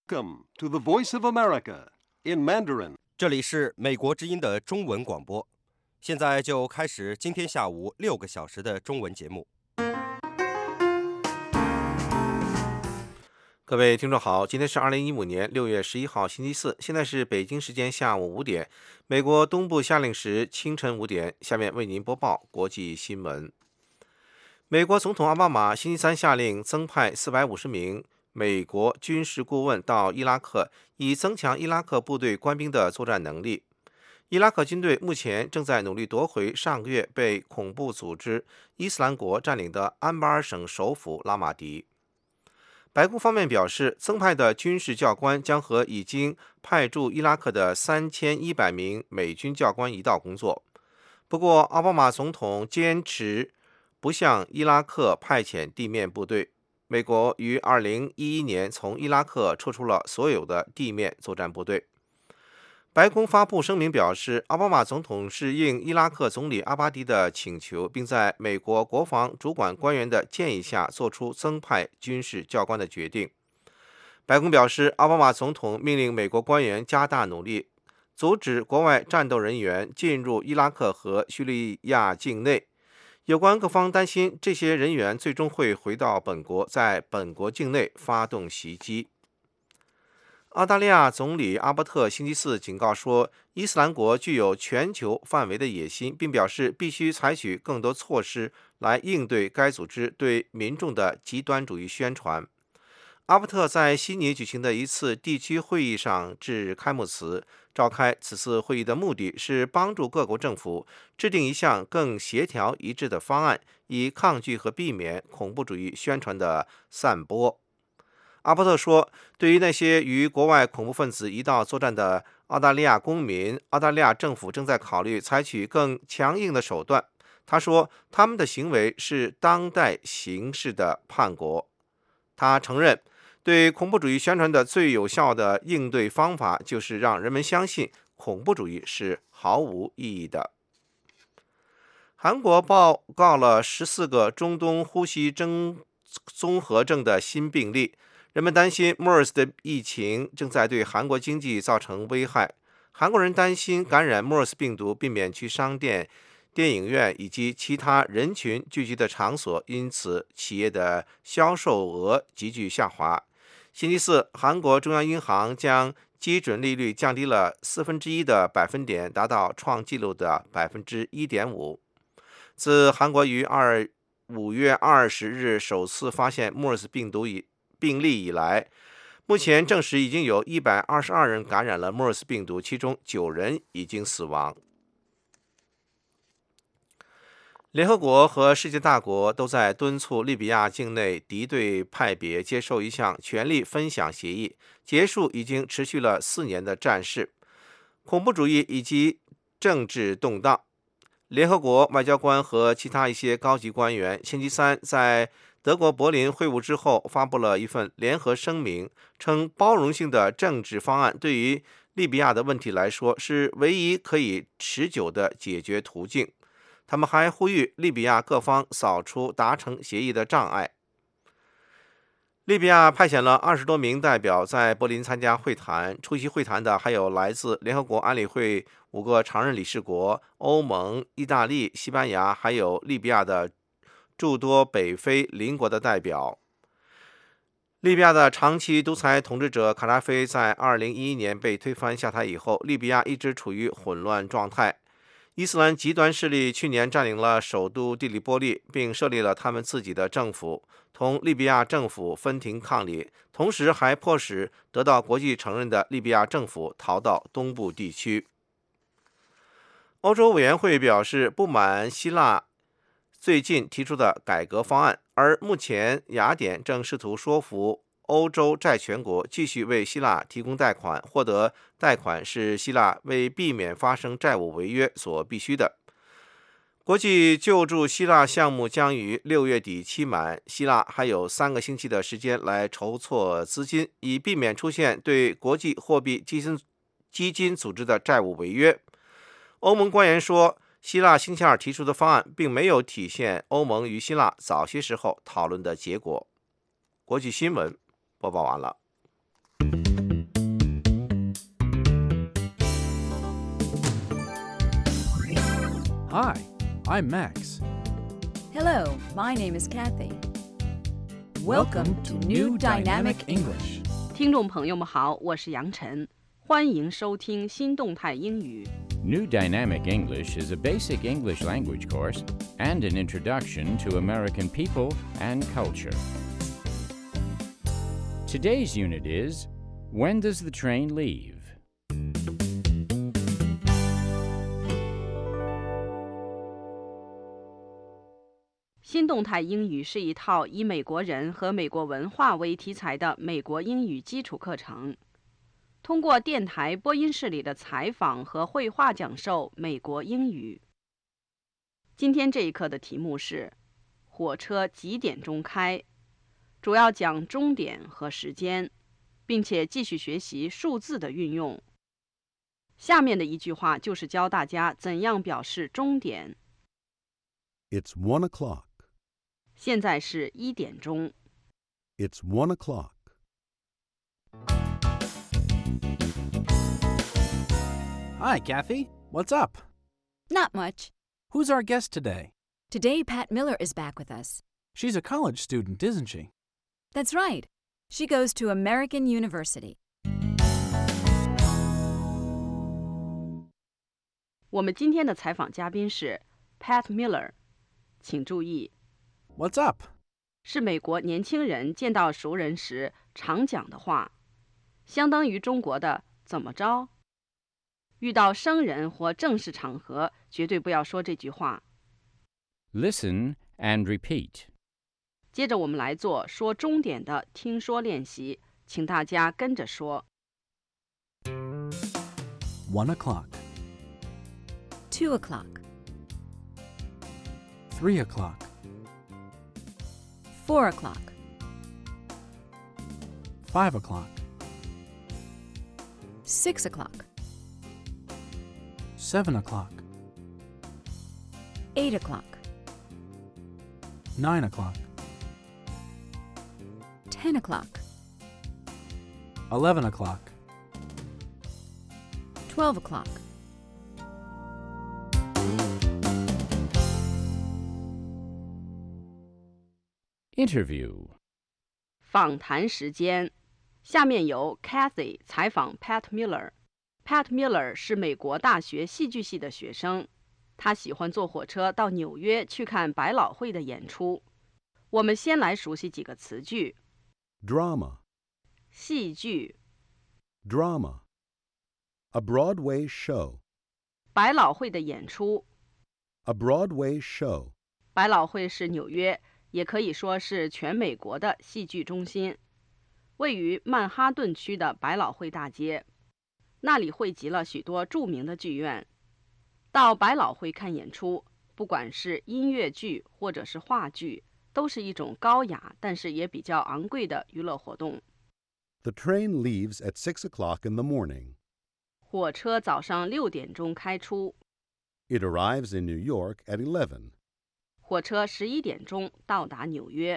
Welcome to the Voice of America in Mandarin. 这里是美国之音的中文广播，现在就开始今天下午6个小时的中文节目。 各位听众好，今天是2015年6月11号星期四，现在是北京时间下午5点，美国东部夏令时清晨5点。下面为您播报国际新闻。美国总统奥巴马星期三下令增派450名美国军事顾问到伊拉克，以增强伊拉克部队官兵的作战能力。伊拉克军队目前正在努力夺回上个月被恐怖组织伊斯兰国占领的安巴尔省首府拉马迪。白宫方面表示，增派的军事教官将和已经派驻伊拉克的3100名美军教官一道工作。不过，奥巴马总统坚持不向伊拉克派遣地面部队。美国于2011年从伊拉克撤出了所有的地面作战部队。白宫发布声明表示，奥巴马总统是应伊拉克总理阿巴迪的请求，并在美国国防主管官员的建议下做出增派军事教官的决定。白宫表示，奥巴马总统命令美国官员加大努力，阻止国外战斗人员进入伊拉克和叙利亚境内。有关各方担心，这些人员最终会回到本国，在本国境内发动袭击。澳大利亚总理阿伯特星期四警告说，伊斯兰国具有全球范围的野心，并表示必须采取更多措施来应对该组织对民众的极端主义宣传。阿伯特在悉尼举行的一次地区会议上致开幕词。召开此次会议的目的是帮助各国政府制定一项更协调一致的方案，以抗拒和避免恐怖主义宣传的散播。阿伯特说，对于那些与国外恐怖分子一道作战的澳大利亚公民，澳大利亚政府正在考虑采取更强硬的手段。他说，他们的行为是当代形势的叛国。他承认，对恐怖主义宣传的最有效的应对方法就是让人们相信恐怖主义是毫无意义的。韩国报告了14个中东呼吸综合症的新病例，人们担心 MERS 的疫情正在对韩国经济造成危害。韩国人担心感染 MERS 病毒，避免去商店、电影院以及其他人群聚集的场所，因此企业的销售额急剧下滑。星期四，韩国中央银行将基准利率降低了1/4的百分点，达到创纪录的1.5%。自韩国于5月20日首次发现 MERS 病例以来，目前证实已经有122人感染了 MERS 病毒，其中9人已经死亡。联合国和世界大国都在敦促利比亚境内敌对派别接受一项权力分享协议，结束已经持续了4年的战事、恐怖主义以及政治动荡。联合国外交官和其他一些高级官员星期三在德国柏林会晤之后发布了一份联合声明，称包容性的政治方案对于利比亚的问题来说是唯一可以持久的解决途径。他们还呼吁利比亚各方扫除达成协议的障碍。利比亚派遣了20多名代表在柏林参加会谈，出席会谈的还有来自联合国安理会5个常任理事国、欧盟、意大利、西班牙，还有利比亚的诸多北非邻国的代表。利比亚的长期独裁统治者卡扎菲在2011年被推翻下台以后，利比亚一直处于混乱状态。伊斯兰极端势力去年占领了首都第利波利，并设立了他们自己的政府，同利比亚政府分庭抗礼，同时还迫使得到国际承认的利比亚政府逃到东部地区。欧洲委员会表示不满希腊最近提出的改革方案，而目前雅典正试图说服欧洲债权国继续为希腊提供贷款，获得贷款是希腊为避免发生债务违约所必须的。国际救助希腊项目将于6月底期满，希腊还有3个星期的时间来筹措资金，以避免出现对国际货币基金组织的债务违约。欧盟官员说，希腊星期二提出的方案并没有体现欧盟与希腊早些时候讨论的结果。国际新闻播报完了。 Hi, I'm Max. Hello, my name is Kathy. Welcome to New Dynamic English. 听众朋友们好，我是杨晨，欢迎收听新动态英语。 New Dynamic English is a basic English language course and an introduction to American people and culture. Today's unit is When Does the Train Leave? 新动态英语是一套以美国人和美国文化为题材的美国英语基础课程，通过电台播音室里的采访和绘画讲授美国英语。今天这一课的题目是火车几点钟开，主要讲终点和时间，并且继续学习数字的运用。下面的一句话就是教大家怎样表示终点。 It's 1 o'clock. 现在是1点钟。 It's 1 o'clock. Hi, Kathy. What's up? Not much. Who's our guest today? Today, Pat Miller is back with us. She's a college student, isn't she? That's right. She goes to American University. 我们今天的采访嘉宾是 Pat Miller， 请注意， What's up? 是美国年轻人见到熟人时常讲的话，相当于中国的怎么着？遇到生人或正式场合，绝对不要说这句话。 Listen and repeat. 接着我们来做说终点的听说练习，请大家跟着说。 1 o'clock, 2 o'clock, 3 o'clock, 4 o'clock, 5 o'clock, 6 o'clock, 7 o'clock, 8 o'clock, 9 o'clock, 10 o'clock, 11 o'clock, 12 o'clock. Interview. 访谈时间，下面由 Kathy 采访 Pat Miller。Pat Miller 是美国大学戏剧系的学生，他喜欢坐火车到纽约去看百老汇的演出。我们先来熟悉几个词句： Drama. 戏剧、 Drama. A Broadway show. 百老汇的演出。 A Broadway show. 百老汇是纽约，也可以说是全美国的戏剧中心，位于曼哈顿区的百老汇大街，那里汇集了许多著名的剧院。到百老汇看演出，不管是音乐剧或者是话剧，都是一种高雅但是也比较昂贵的娱乐活动。 The train leaves at 6 o'clock in the morning. 火车早上6点钟开出， It arrives in New York at 11. 火车11点钟到达纽约。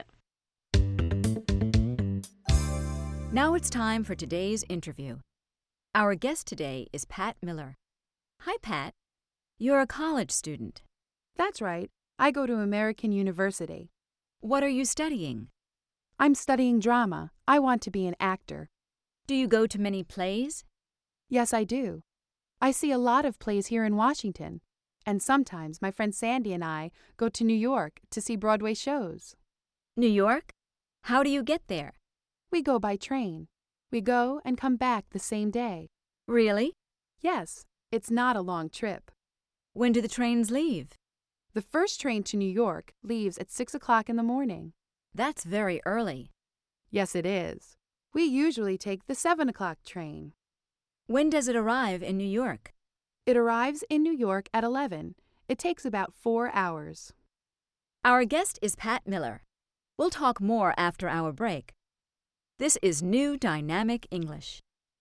Now it's time for today's interview. Our guest today is Pat Miller. Hi, Pat. You're a college student. That's right. I go to American University. What are you studying? I'm studying drama. I want to be an actor. Do you go to many plays? Yes, I do. I see a lot of plays here in Washington, and sometimes my friend Sandy and I go to New York to see Broadway shows. New York? How do you get there? We go by train. We go and come back the same day. Really? Yes, it's not a long trip. When do the trains leave? The first train to New York leaves at 6 o'clock in the morning. That's very early. Yes, it is. We usually take the 7 o'clock train. When does it arrive in New York? It arrives in New York at 11. It takes about 4 hours. Our guest is Pat Miller. We'll talk more after our break. This is New Dynamic English.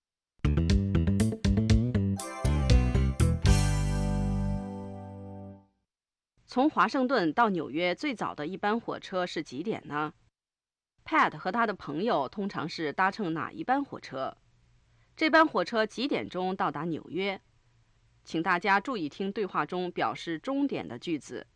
从华盛顿到纽约最早的一班火车是几点呢？ Pat 和他的朋友通常是搭乘哪一班火车？这班火车几点钟到达纽约？ 请大家注意听对话中表示终点的句子。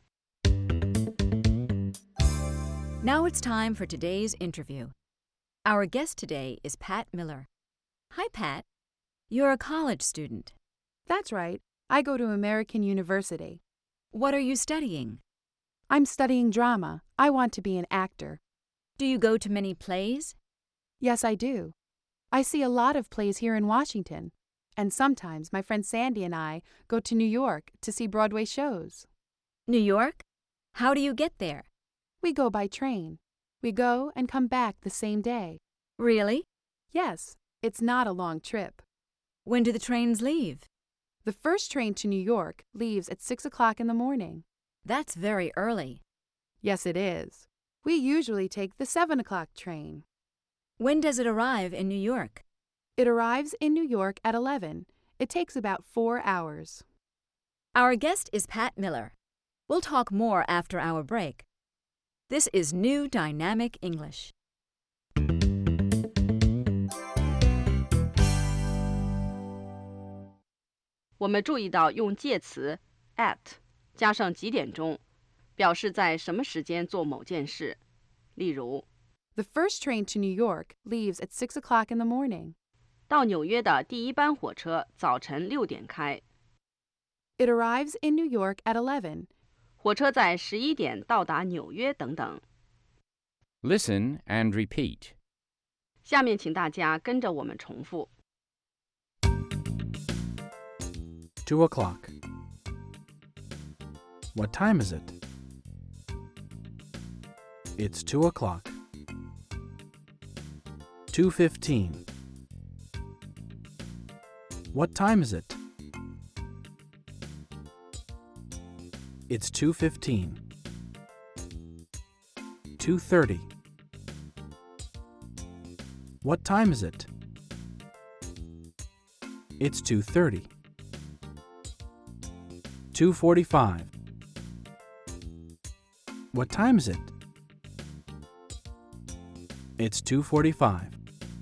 Now it's time for today's interview. Our guest today is Pat Miller. Hi, Pat. You're a college student. That's right. I go to American University. What are you studying? I'm studying drama. I want to be an actor. Do you go to many plays? Yes, I do. I see a lot of plays here in Washington, and sometimes my friend Sandy and I go to New York to see Broadway shows. New York? How do you get there? We go by train. We go and come back the same day. Really? Yes, it's not a long trip. When do the trains leave? The first train to New York leaves at 6 o'clock in the morning. That's very early. Yes, it is. We usually take the 7 o'clock train. When does it arrive in New York? It arrives in New York at 11. It takes about 4 hours. Our guest is Pat Miller. We'll talk more after our break. This is New Dynamic English. 我们注意到用介词 at 加上几点钟，表示在什么时间做某件事。例如， The first train to New York leaves at 6 o'clock in the morning. 到纽约的第一班火车早晨6点开， It arrives in New York at 11. 火车在11点到达纽约等等。 Listen and repeat. 下面请大家跟着我们重复。 2 o'clock. What time is it? It's 2 o'clock. 2:15. What time is it? It's 2:15. 2:30. What time is it? It's 2:30. 2:45. What time is it? It's 2:45.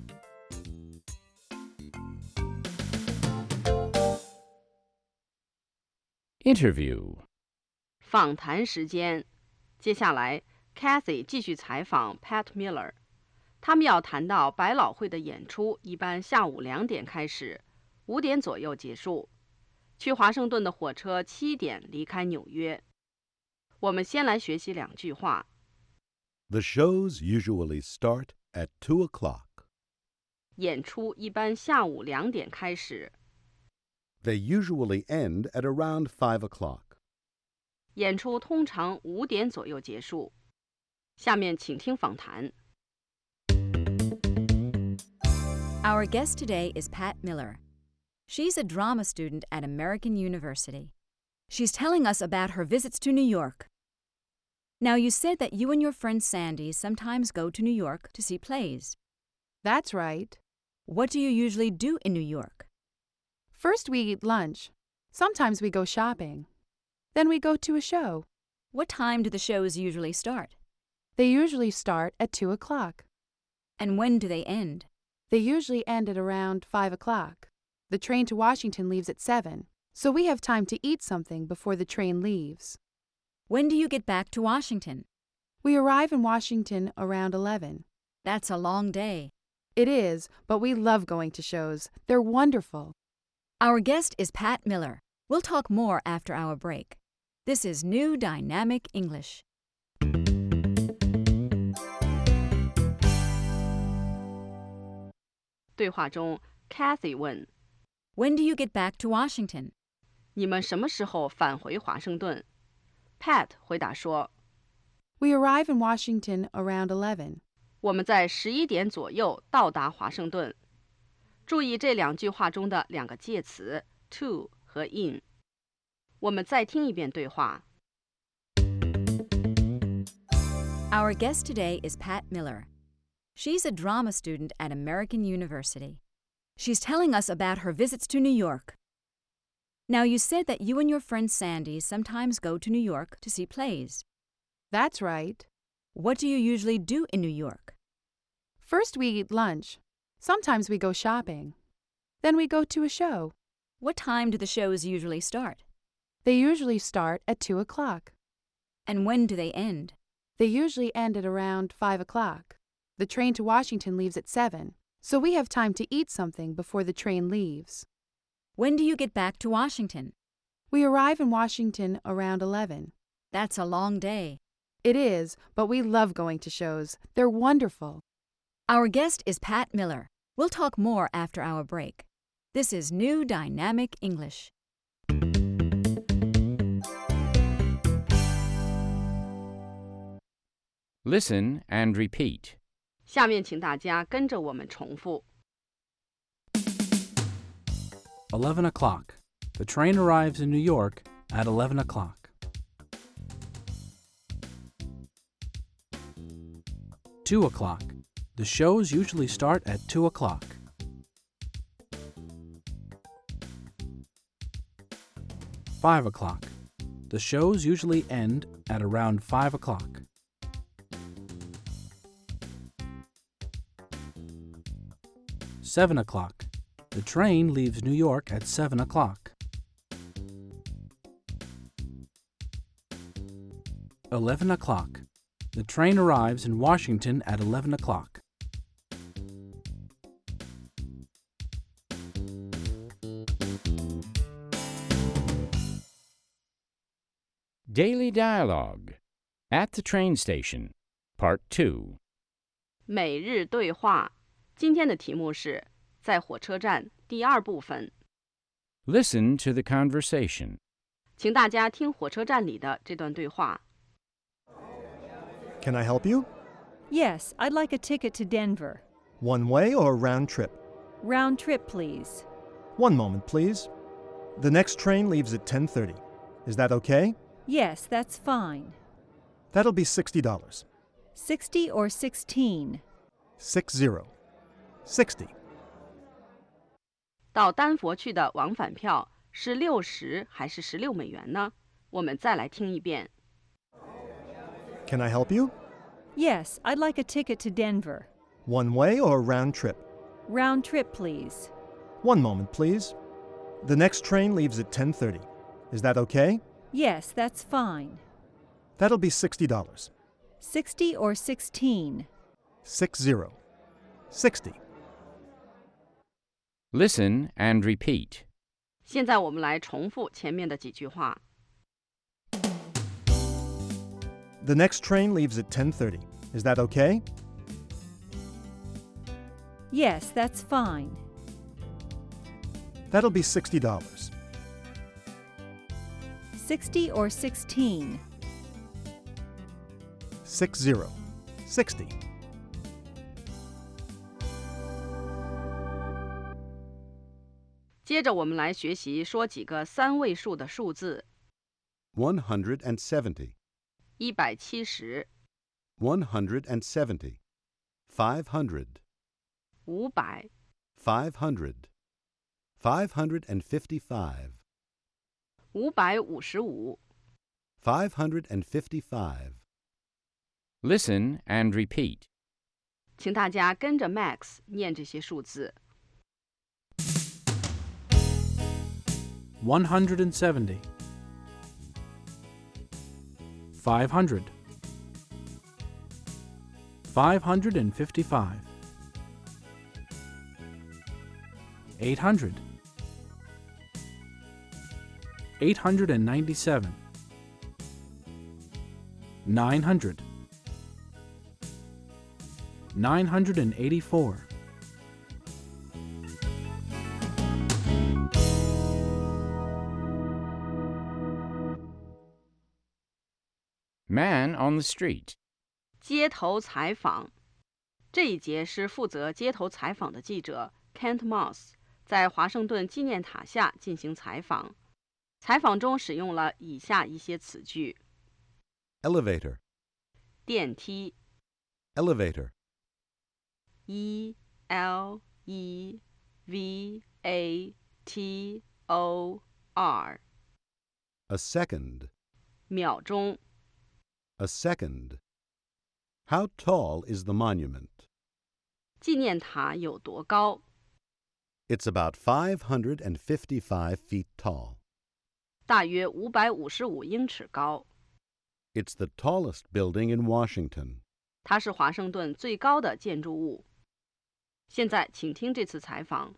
Interview. 访谈时间，接下来 Kathy 继续采访 Pat Miller。他们要谈到百老汇的演出一般下午2点开始，5点左右结束。去华盛顿的火车7点离开纽约。我们先来学习2句话。 The shows usually start at 2 o'clock. 演出一般下午2点开始。 They usually end at around 5 o'clock. 演出通常5点左右结束。下面请听访谈。 Our guest today is Pat Miller. She's a drama student at American University. She's telling us about her visits to New York. Now, you said that you and your friend Sandy sometimes go to New York to see plays. That's right. What do you usually do in New York? First, we eat lunch. Sometimes we go shopping. Then we go to a show. What time do the shows usually start? They usually start at 2 o'clock. And when do they end? They usually end at around 5 o'clock. The train to Washington leaves at 7, so we have time to eat something before the train leaves. When do you get back to Washington? We arrive in Washington around 11. That's a long day. It is, but we love going to shows. They're wonderful. Our guest is Pat Miller. We'll talk more after our break. This is New Dynamic English. 对话中 Kathy 问， When do you get back to Washington? 你们什么时候返回华盛顿？ Pat 回答说， We arrive in Washington around 11. 我们在11点左右到达华盛顿。注意这2句话中的2个介词 to 和 in。我们再听一遍对话。 Our guest today is Pat Miller. She's a drama student at American University. She's telling us about her visits to New York. Now, you said that you and your friend Sandy sometimes go to New York to see plays. That's right. What do you usually do in New York? First, we eat lunch. Sometimes we go shopping. Then we go to a show. What time do the shows usually start? They usually start at 2 o'clock. And when do they end? They usually end at around 5 o'clock. The train to Washington leaves at 7, so we have time to eat something before the train leaves. When do you get back to Washington? We arrive in Washington around 11. That's a long day. It is, but we love going to shows. They're wonderful. Our guest is Pat Miller. We'll talk more after our break. This is New Dynamic English. Listen and repeat. 下面请大家跟着我们重复。 11 o'clock. The train arrives in New York at 11 o'clock. 2 o'clock. The shows usually start at 2 o'clock. 5 o'clock. The shows usually end at around 5 o'clock. 7 o'clock. The train leaves New York at 7 o'clock. 11 o'clock. The train arrives in Washington at 11 o'clock. Daily Dialogue. At the Train Station. Part 2. 每日对话。今天的题目是在火车站第二部分。 Listen to the conversation. 请大家听火车站里的这段对话。 Can I help you? Yes, I'd like a ticket to Denver. One way or round trip? Round trip, please. One moment, please. The next train leaves at 10:30. Is that okay? Yes, that's fine. That'll be $60. 60 or 16? 60. 60. 到丹佛去的往返票是60还是16美元呢？我们再来听一遍。 Can I help you? Yes, I'd like a ticket to Denver. One way or round trip? Round trip, please. One moment, please. The next train leaves at 10:30. Is that okay? Yes, that's fine. That'll be $60. 60 or 16? 60. 60. Listen and repeat. 现在我们来重复前面的几句话。 The next train leaves at 10:30. Is that okay? Yes, that's fine. That'll be $60. 60 or 16? 60. 60. 接着我们来学习说几个三位数的数字。 170. 170、 170. 500. 500、 500. 555. 555、 555. Listen and repeat. 请大家跟着 Max 念这些数字。 170. 500. 555. 800. 897. 900. 984. Man on the street. 街头采访。这一节是负责街头采访的记者 Kent Moss 在华盛顿纪念塔下进行采访。采访中使用了以下一些词句： Elevator. 电梯 Elevator. ELEVATOR A second. 秒钟 A second. How tall is the monument? 纪念塔有多高 It's about 555 feet tall. 大约555英尺高。 It's the tallest building in Washington. 它是华盛顿最高的建筑物。现在，请听这次采访。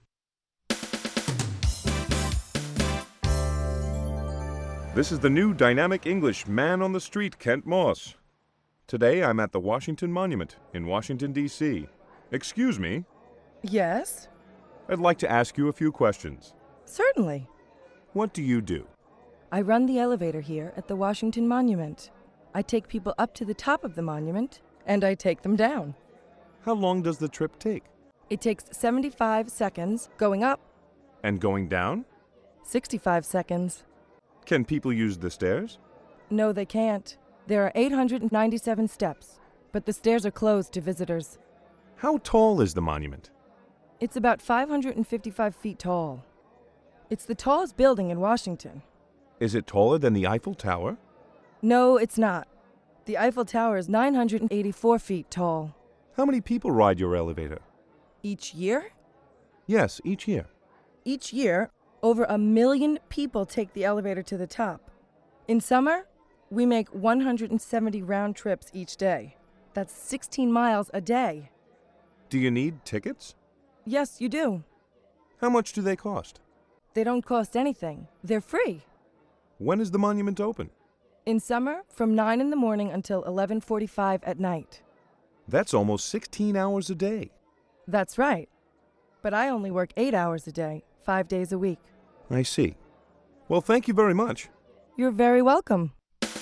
This is the new dynamic English man on the street, Kent Moss. Today I'm at the Washington Monument in Washington, D.C. Excuse me, Yes, I'd like to ask you a few questions. certainly. What do you do? I run the elevator here at the Washington Monument. I take people up to the top of the monument, and I take them down. How long does the trip take? It takes 75 seconds going up, And going down? 65 seconds. Can people use the stairs? No, they can't. There are 897 steps, but the stairs are closed to visitors. How tall is the monument? It's about 555 feet tall. It's the tallest building in Washington. Is it taller than the Eiffel Tower? No, it's not. The Eiffel Tower is 984 feet tall. How many people ride your elevator? Each year? Yes, each year. Each year, over 1 million people take the elevator to the top. In summer, we make 170 round trips each day. That's 16 miles a day. Do you need tickets? Yes, you do. How much do they cost? They don't cost anything. They're free. When is the monument open? In summer, from 9 in the morning until 11:45 at night. That's almost 16 hours a day. That's right. But I only work 8 hours a day, 5 days a week. I see. Well, thank you very much. You're very welcome.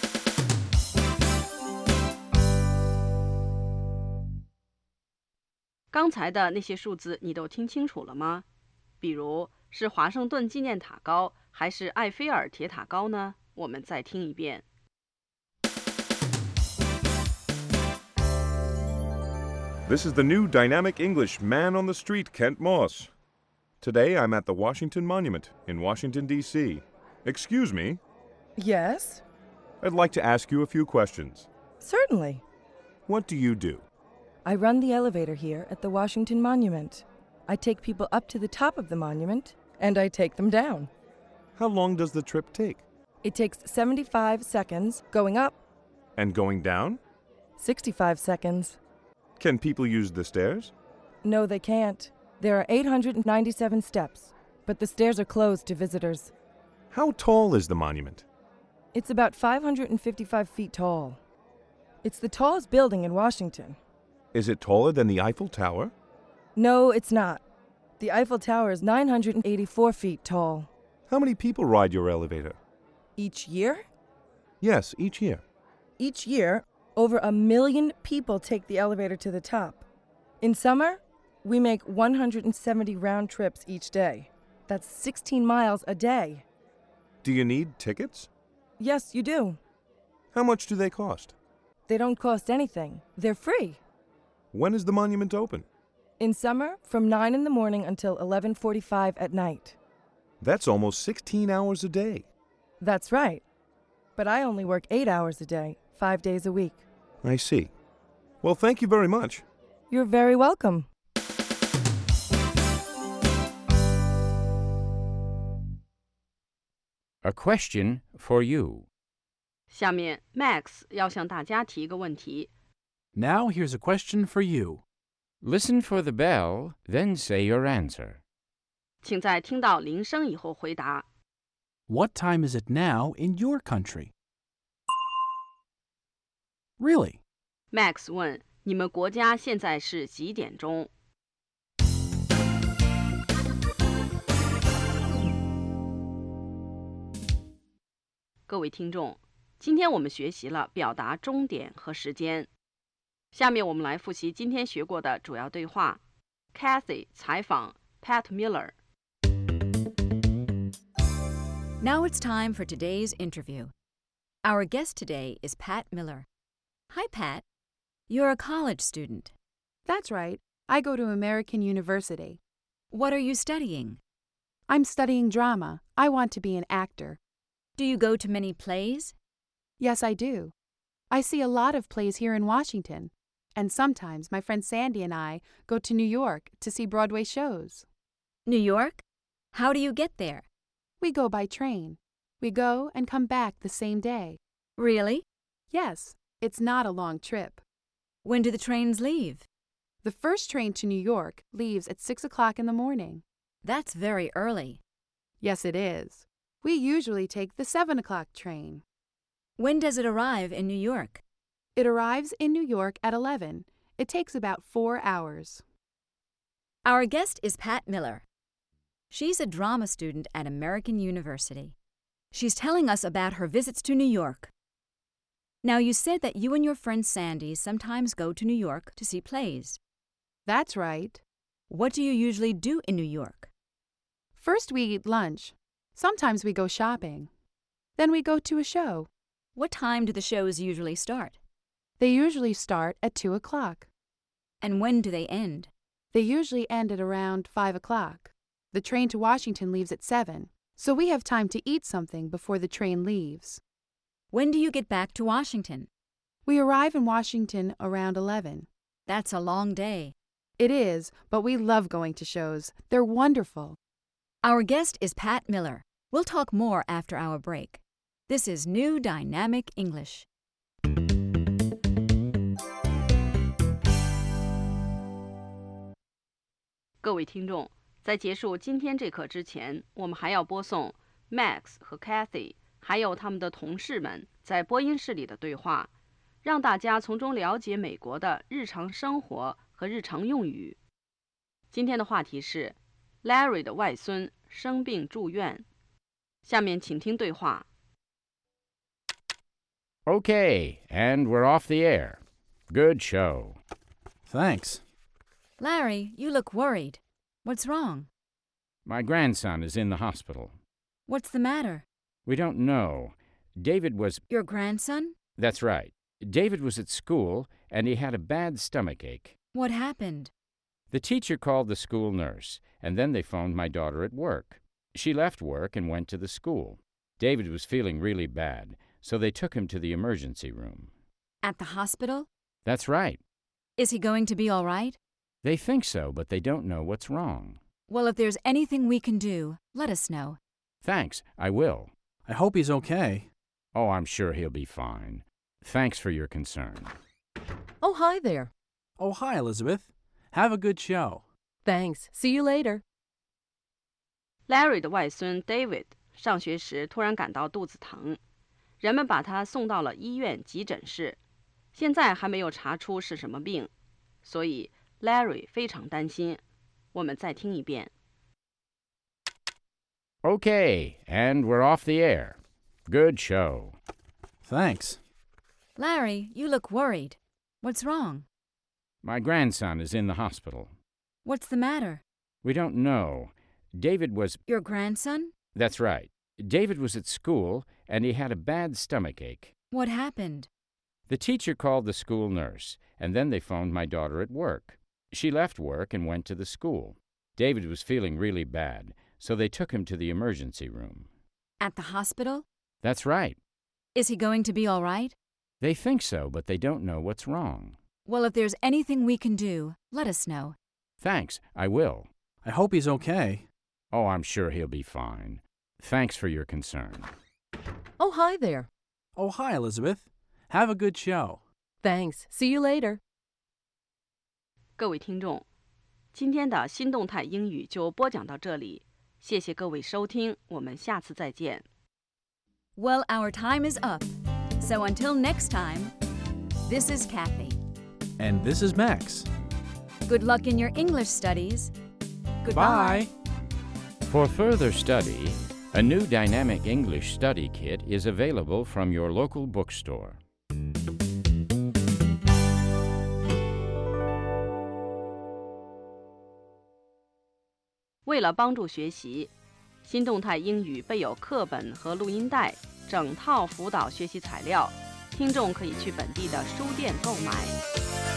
刚才的那些数字你都听清楚了吗？比如是华盛顿纪念塔高还是埃菲尔铁塔高呢？我们再听一遍。 This is the new dynamic English man on the street, Kent Moss. Today I'm at the Washington Monument in Washington, D.C. Excuse me, Yes, I'd like to ask you a few questions. certainly. What do you do? I run the elevator here at the Washington Monument. I take people up to the top of the monument, and I take them down. How long does the trip take? It takes 75 seconds going up, And going down? 65 seconds. Can people use the stairs? No, they can't. There are 897 steps, but the stairs are closed to visitors. How tall is the monument? It's about 555 feet tall. It's the tallest building in Washington. Is it taller than the Eiffel Tower? No, it's not. The Eiffel Tower is 984 feet tall. How many people ride your elevator? Each year? Yes, each year. Each year, over 1 million people take the elevator to the top. In summer, we make 170 round trips each day. That's 16 miles a day. Do you need tickets? Yes, you do. How much do they cost? They don't cost anything. They're free. When is the monument open? In summer, from 9 in the morning until 11:45 at night. That's almost 16 hours a day. That's right. But I only work 8 hours a day, 5 days a week. I see. Well, thank you very much. You're very welcome. A question for you. 下面 Max 要向大家提一个问题。 Now here's a question for you. Listen for the bell, then say your answer. 请在听到铃声以后回答。 What time is it now in your country? Really? Max 问：你们国家现在是几点钟？各位听众，今天我们学习了表达钟点和时间。下面我们来复习今天学过的主要对话。Kathy 采访 Pat Miller。 Now it's time for today's interview. Our guest today is Pat Miller. Hi, Pat. You're a college student. That's right. I go to American University. What are you studying? I'm studying drama. I want to be an actor. Do you go to many plays? Yes, I do. I see a lot of plays here in Washington, and sometimes my friend Sandy and I go to New York to see Broadway shows. New York? How do you get there? We go by train. We go and come back the same day. Really? Yes, it's not a long trip. When do the trains leave? The first train to New York leaves at 6 o'clock in the morning. That's very early. Yes, it is. We usually take the 7 o'clock train. When does it arrive in New York? It arrives in New York at 11. It takes about 4 hours. Our guest is Pat Miller. She's a drama student at American University. She's telling us about her visits to New York. Now, you said that you and your friend Sandy sometimes go to New York to see plays. That's right. What do you usually do in New York? First, we eat lunch. Sometimes we go shopping. Then we go to a show. What time do the shows usually start? They usually start at 2 o'clock. And when do they end? They usually end at around 5 o'clock. The train to Washington leaves at 7, so we have time to eat something before the train leaves. When do you get back to Washington? We arrive in Washington around 11. That's a long day. It is, but we love going to shows. They're wonderful. Our guest is Pat Miller. We'll talk more after our break. This is New Dynamic English. 各位听众，在结束今天这课之前，我们还要播送 Max 和 Kathy 还有他们的同事们在播音室里的对话，让大家从中了解美国的日常生活和日常用语。今天的话题是 Larry 的外孙生病住院。下面请听对话。 Okay, and we're off the air. Good show. Thanks. Larry, you look worried. What's wrong? My grandson is in the hospital. What's the matter? We don't know. David was... Your grandson? That's right. David was at school, and he had a bad stomachache. What happened? The teacher called the school nurse, and then they phoned my daughter at work. She left work and went to the school. David was feeling really bad, so they took him to the emergency room. At the hospital? That's right. Is he going to be all right? They think so, but they don't know what's wrong. Well, if there's anything we can do, let us know. Thanks, I will. I hope he's okay. Oh, I'm sure he'll be fine. Thanks for your concern. Oh, hi there. Oh, hi, Elizabeth. Have a good show. Thanks. See you later. Larry 的外孙 David 上学时突然感到肚子疼，人们把他送到了医院急诊室，现在还没有查出是什么病，所以 Larry 非常担心。我们再听一遍。 Okay, and we're off the air. Good show. Thanks. Larry, you look worried. What's wrong? My grandson is in the hospital. What's the matter? We don't know. David was... Your grandson? That's right. David was at school, and he had a bad stomachache. What happened? The teacher called the school nurse, and then they phoned my daughter at work. She left work and went to the school. David was feeling really bad, so they took him to the emergency room. At the hospital? That's right. Is he going to be all right? They think so, but they don't know what's wrong. Well, if there's anything we can do, let us know. Thanks, I will. I hope he's okay. Oh, I'm sure he'll be fine. Thanks for your concern. Oh, hi there. Oh, hi, Elizabeth. Have a good show. Thanks. See you later. 各位听众，今天的新动态英语就播讲到这里，谢谢各位收听，我们下次再见。 Well, our time is up. So until next time, this is Kathy. And this is Max. Good luck in your English studies. Goodbye. Goodbye. For further study, a new Dynamic English Study Kit is available from your local bookstore. 为了帮助学习，新动态英语备有课本和录音带，整套辅导学习材料，听众可以去本地的书店购买。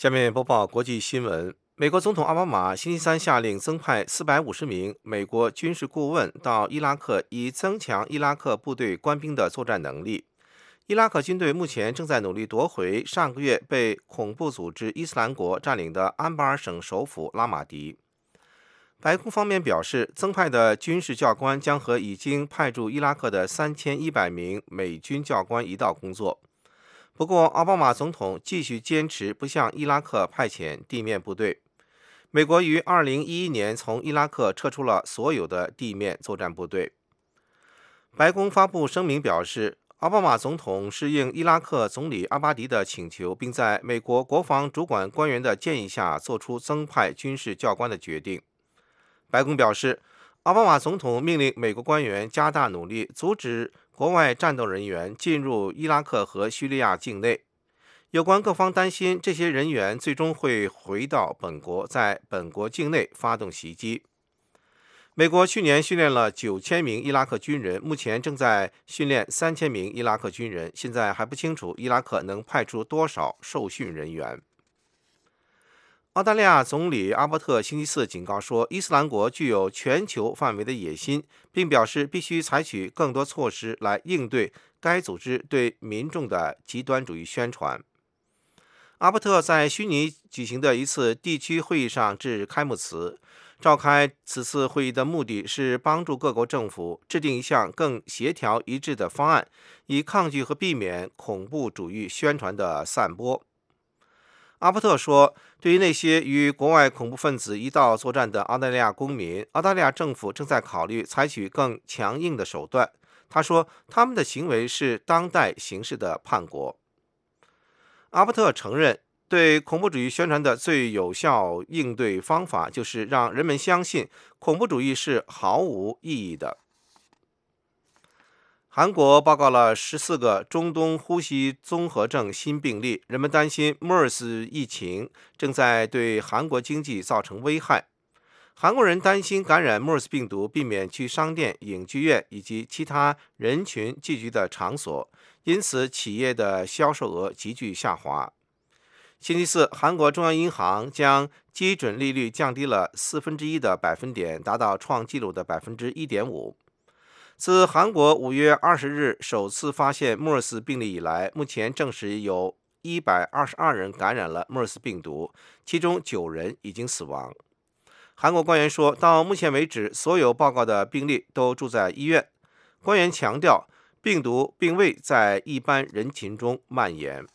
下面播报国际新闻。美国总统奥巴马星期三下令增派450名美国军事顾问到伊拉克，以增强伊拉克部队官兵的作战能力。伊拉克军队目前正在努力夺回上个月被恐怖组织伊斯兰国占领的安巴尔省首府拉马迪。白宫方面表示，增派的军事教官将和已经派驻伊拉克的3100名美军教官一道工作。不过，奥巴马总统继续坚持不向伊拉克派遣地面部队。美国于2011年从伊拉克撤出了所有的地面作战部队。白宫发布声明表示，奥巴马总统是应伊拉克总理阿巴迪的请求，并在美国国防主管官员的建议下做出增派军事教官的决定。白宫表示，奥巴马总统命令美国官员加大努力，阻止国外战斗人员进入伊拉克和叙利亚境内。有关各方担心这些人员最终会回到本国，在本国境内发动袭击。美国去年训练了9000名伊拉克军人，目前正在训练3000名伊拉克军人，现在还不清楚伊拉克能派出多少受训人员。澳大利亚总理阿伯特星期四警告说，伊斯兰国具有全球范围的野心，并表示必须采取更多措施来应对该组织对民众的极端主义宣传。阿伯特在虚拟举行的一次地区会议上致开幕词。召开此次会议的目的是帮助各国政府制定一项更协调一致的方案，以抗拒和避免恐怖主义宣传的散播。阿伯特说，对于那些与国外恐怖分子一道作战的澳大利亚公民，澳大利亚政府正在考虑采取更强硬的手段。他说，他们的行为是当代形势的叛国。阿伯特承认，对恐怖主义宣传的最有效应对方法就是让人们相信恐怖主义是毫无意义的。韩国报告了14个中东呼吸综合症新病例，人们担心 MERS 疫情正在对韩国经济造成危害。韩国人担心感染 MERS 病毒，避免去商店、影剧院以及其他人群聚集的场所，因此企业的销售额急剧下滑。星期四，韩国中央银行将基准利率降低了1/4的百分点，达到创纪录的1.5%。自韩国5月20日首次发现 MERS 病例以来，目前证实有122人感染了 MERS 病毒，其中9人已经死亡。韩国官员说，到目前为止，所有报告的病例都住在医院。官员强调，病毒并未在一般人群中蔓延。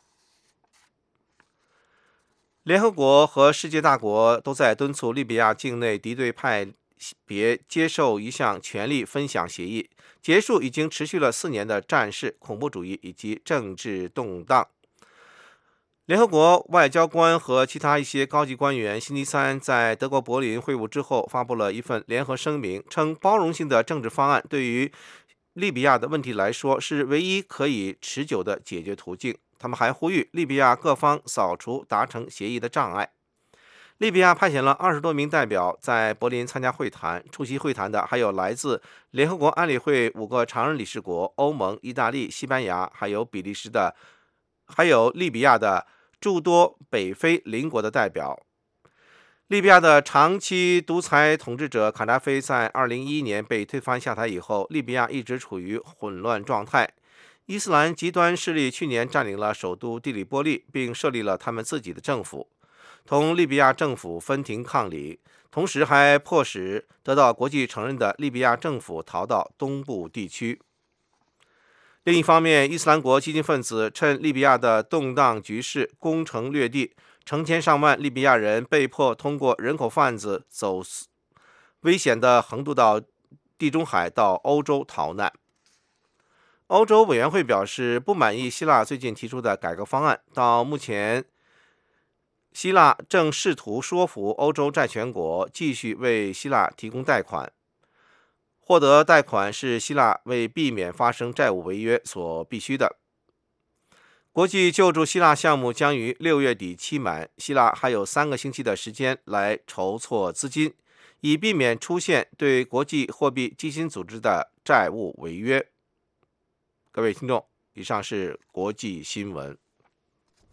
联合国和世界大国都在敦促利比亚境内敌对派别接受一项权力分享协议，结束已经持续了4年的战事、恐怖主义以及政治动荡。联合国外交官和其他一些高级官员星期三在德国柏林会晤之后，发布了一份联合声明，称包容性的政治方案对于利比亚的问题来说是唯一可以持久的解决途径。他们还呼吁利比亚各方扫除达成协议的障碍。利比亚派遣了20多名代表在柏林参加会谈，出席会谈的还有来自联合国安理会5个常任理事国、欧盟、意大利、西班牙，还有比利时的，还有利比亚的诸多北非邻国的代表。利比亚的长期独裁统治者卡扎菲在2011年被推翻下台以后，利比亚一直处于混乱状态。伊斯兰极端势力去年占领了首都蒂里波利，并设立了他们自己的政府，同利比亚政府分庭抗礼，同时还迫使得到国际承认的利比亚政府逃到东部地区。另一方面，伊斯兰国激进分子趁利比亚的动荡局势攻城略地，成千上万利比亚人被迫通过人口贩子走危险的横渡到地中海到欧洲逃难。欧洲委员会表示不满意希腊最近提出的改革方案，到目前希腊正试图说服欧洲债权国继续为希腊提供贷款。获得贷款是希腊为避免发生债务违约所必须的。国际救助希腊项目将于6月底期满，希腊还有3个星期的时间来筹措资金，以避免出现对国际货币基金组织的债务违约。各位听众，以上是国际新闻。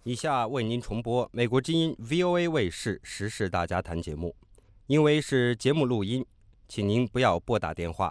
以下为您重播美国之音 VOA 卫视时事大家谈节目，因为是节目录音，请您不要拨打电话。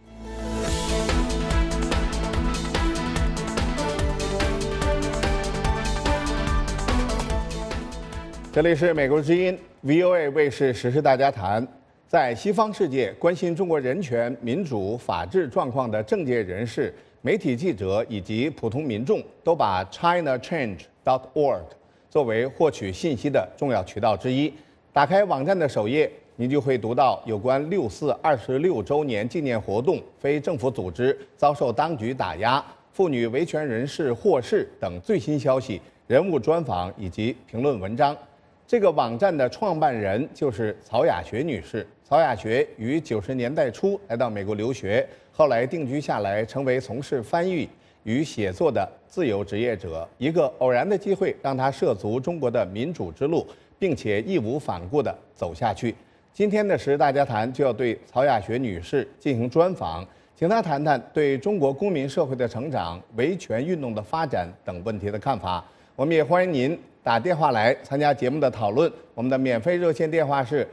这里是美国之音 VOA 卫视时事大家谈。在西方世界，关心中国人权、民主、法治状况的政界人士、媒体记者以及普通民众，都把 ChinaChange.org 作为获取信息的重要渠道之一。打开网站的首页，您就会读到有关6·4 26周年纪念活动、非政府组织遭受当局打压、妇女维权人士获释等最新消息、人物专访以及评论文章。这个网站的创办人就是曹雅学女士。曹雅学于90年代初来到美国留学，后来定居下来，成为从事翻译与写作的自由职业者。一个偶然的机会让她涉足中国的民主之路，并且义无反顾地走下去。今天的时事大家谈就要对曹雅学女士进行专访，请她谈谈对中国公民社会的成长、维权运动的发展等问题的看法。我们也欢迎您打电话来参加节目的讨论。我们的免费热线电话是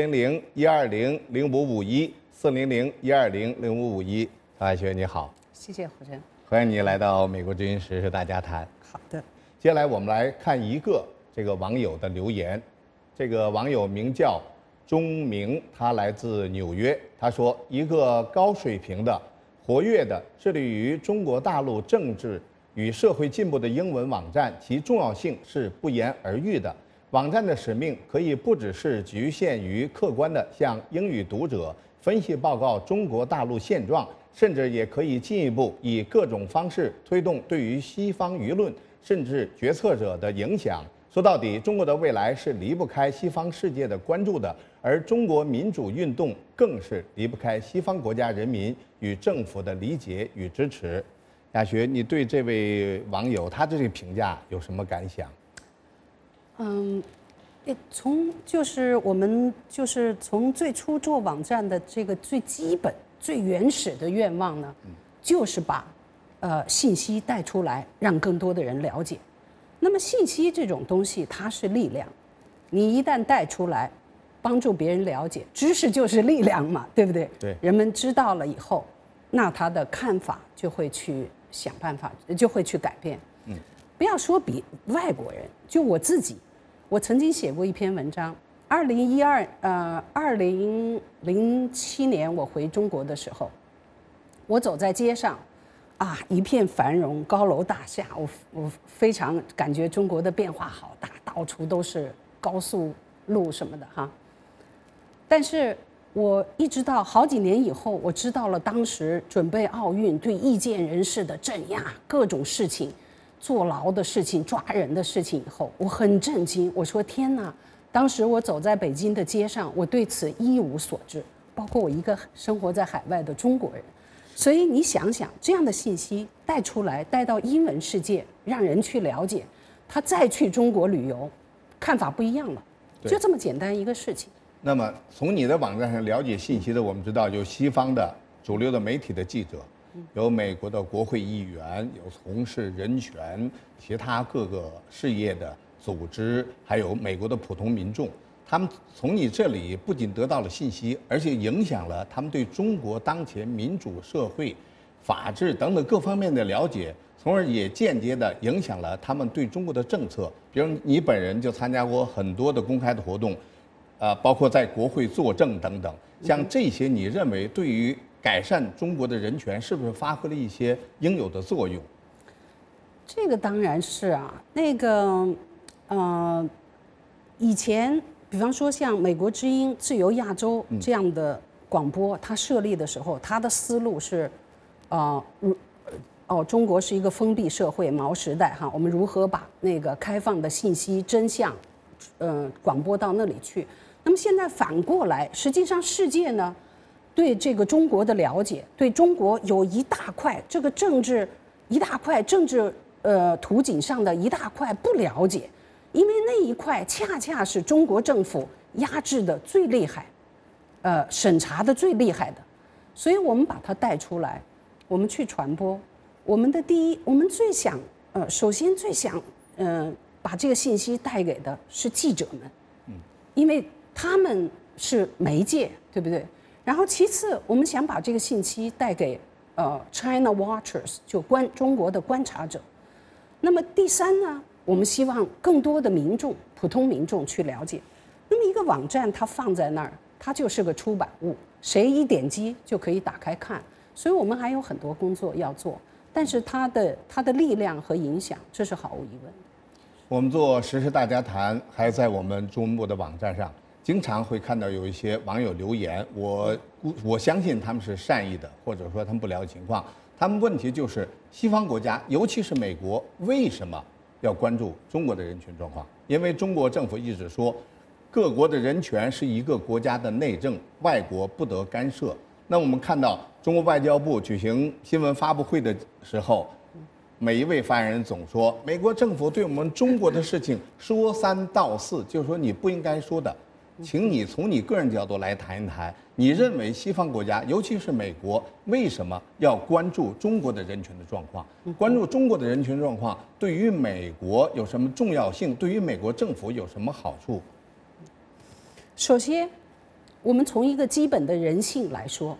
400-120-0551，400-120-0551。曹雅学你好。 谢谢胡真， 欢迎你来到美国之音时事大家谈。 好的， 接下来我们来看一个这个网友的留言。这个网友名叫钟明，他来自纽约。他说，一个高水平的、活跃的、致力于中国大陆政治与社会进步的英文网站，其重要性是不言而喻的。网站的使命可以不只是局限于客观的向英语读者分析报告中国大陆现状，甚至也可以进一步以各种方式推动对于西方舆论甚至决策者的影响。说到底，中国的未来是离不开西方世界的关注的，而中国民主运动更是离不开西方国家人民与政府的理解与支持。雅学，你对这位网友他的这个评价有什么感想？ 我们从最初做网站的这个最基本、最原始的愿望呢，就是把信息带出来，让更多的人了解。那么信息这种东西，它是力量，你一旦带出来，帮助别人了解，知识就是力量嘛，对不对？ 对， 人们知道了以后，那他的看法就会去想办法，就会去改变。不要说比外国人，就我自己，我曾经写过一篇文章。2007年我回中国的时候，我走在街上，一片繁荣，高楼大厦，我非常感觉中国的变化好大，到处都是高速路什么的哈。但是我一直到好几年以后，我知道了当时准备奥运对意见人士的镇压，各种事情，坐牢的事情，抓人的事情以后，我很震惊。我说天哪！当时我走在北京的街上，我对此一无所知，包括我一个生活在海外的中国人。所以你想想，这样的信息带出来，带到英文世界，让人去了解，他再去中国旅游，看法不一样了，就这么简单一个事情。 那么从你的网站上了解信息的，我们知道有西方的主流的媒体的记者，有美国的国会议员，有从事人权其他各个事业的组织，还有美国的普通民众。他们从你这里不仅得到了信息，而且影响了他们对中国当前民主社会、法治等等各方面的了解，从而也间接地影响了他们对中国的政策。比如你本人就参加过很多的公开的活动，包括在国会作证等等。像这些，你认为对于改善中国的人权是不是发挥了一些应有的作用？ 这个当然是啊，以前。比方说，像美国之音、自由亚洲这样的广播，它设立的时候，它的思路是，中国是一个封闭社会，毛时代哈，我们如何把那个开放的信息真相，广播到那里去？那么现在反过来，实际上世界呢，对这个中国的了解，对中国有一大块这个政治图景上的一大块不了解。因为那一块恰恰是中国政府压制的最厉害，审查的最厉害的，所以我们把它带出来，我们去传播。我们最想，首先最想， 把这个信息带给的是记者们，因为他们是媒介，对不对？然后其次，我们想把这个信息带给China Watchers， 就中国的观察者。那么第三呢，我们希望更多的民众，普通民众去了解。那么一个网站它放在那儿，它就是个出版物，谁一点击就可以打开看。所以我们还有很多工作要做，但是它的力量和影响，这是毫无疑问的。 我们做时事大家谈，还在我们中文部的网站上，经常会看到有一些网友留言，我相信他们是善意的，或者说他们不了解情况。他们问题就是西方国家，尤其是美国，为什么要关注中国的人权状况？因为中国政府一直说，各国的人权是一个国家的内政，外国不得干涉。那我们看到中国外交部举行新闻发布会的时候，每一位发言人总说，美国政府对我们中国的事情说三道四，就是说你不应该说的。请你从你个人角度来谈一谈，你认为西方国家，尤其是美国，为什么要关注中国的人权的状况？关注中国的人权状况对于美国有什么重要性？对于美国政府有什么好处？ 首先，我们从一个基本的人性来说，